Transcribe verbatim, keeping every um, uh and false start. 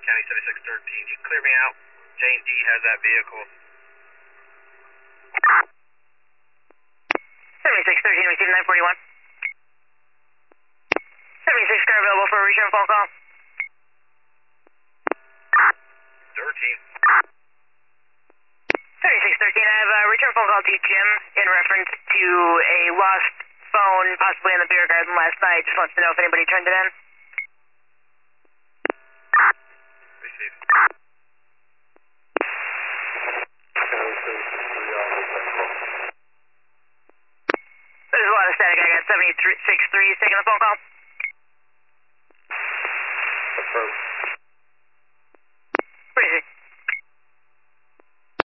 County seventy-six thirteen. You clear me out. Jane D has that vehicle. seventy-six thirteen, receive nine forty-one. seventy-six car available for a return phone call. thirteen. seventy-six thirteen, I have a return phone call to Jim in reference to a lost phone possibly in the beer garden last night. Just wants to know if anybody turned it in. Receive. There's a lot of static. I got seventy-six three taking the phone call.